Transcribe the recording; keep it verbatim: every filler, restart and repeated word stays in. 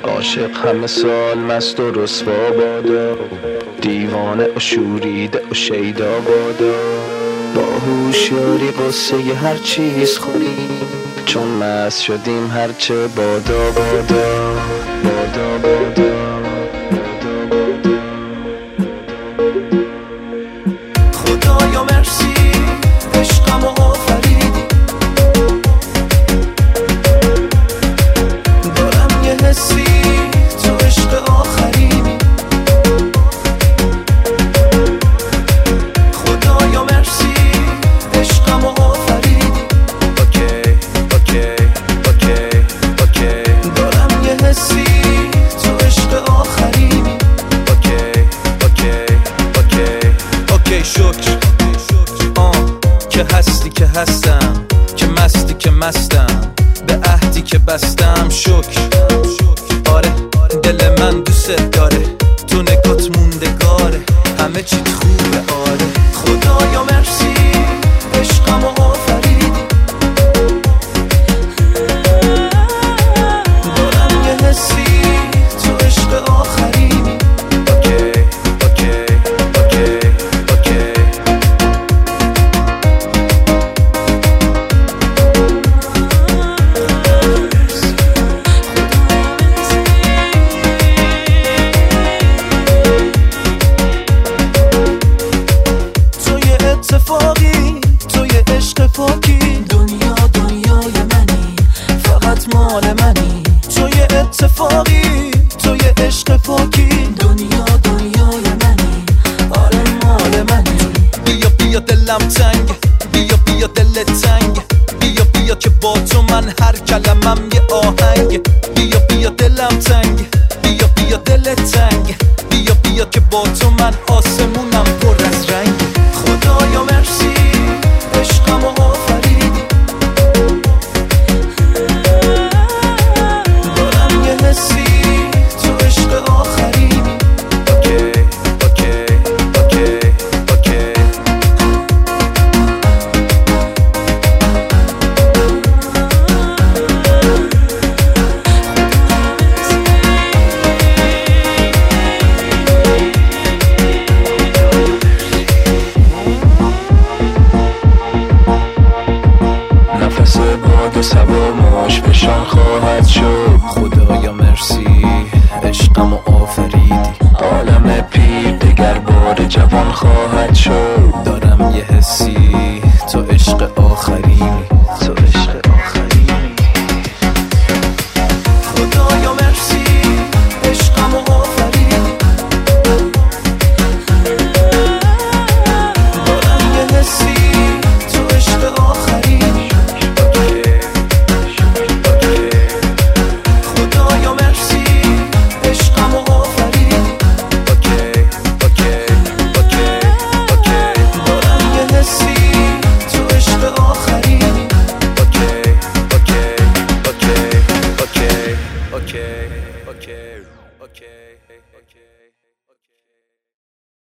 عاشق همه سال مست و رسوا بادا، دیوانه و شوریده و شیدا بادا. با هوشیاری قصه ی هر چیز خوریم، چون مست شدیم هرچه بادا بادا بادا بادا. خدایا مرسی عشقمو آفریدی، دارم یه حسی تو عشق آخرینی. خدایا مرسی عشقمو آفریدی، اوکی اوکی اوکی اوکی. دارم یه حسی تو عشق آخرینی، اوکی اوکی اوکی اوکی. شکر آه که هستی که هستم، که مستی که مستم، به عهدی که بستم. شکر آره دل من دوست داره، تو نگات موندگاره، همه چیت خوبه آره. خدایا مرسی عشقمو آفریدی، دارم یه حسی تو عشق آخرینی، اوکی اوکی اوکی اوکی. اتفاقی تو یه عشق پاکی، دنیا دنیای منی، فقط مال منی. تو یه اتفاقی تو یه عشق پاکی، دنیا دنیای منی، آره مال منی. بیا بیا دلم تنگ، بیا بیا دل تنگ، بیا بیا که با تو من هر کلمم یه آهنگ. بیا بیا دلم تنگ، بیا بیا دل تنگ، بیا بیا که با تو من آسمونم پر از رنگ. خدایا مرسی عشقمو آفریدی، دارم یه حسی تو عشق آخرینی، اوکی اوکی اوکی اوکی. نفس باد و سبا ماش فشان خواهد شد. خدایا مرسی عشقمو آفریدی، عالم پیر دگر بار جوان خواهد شد.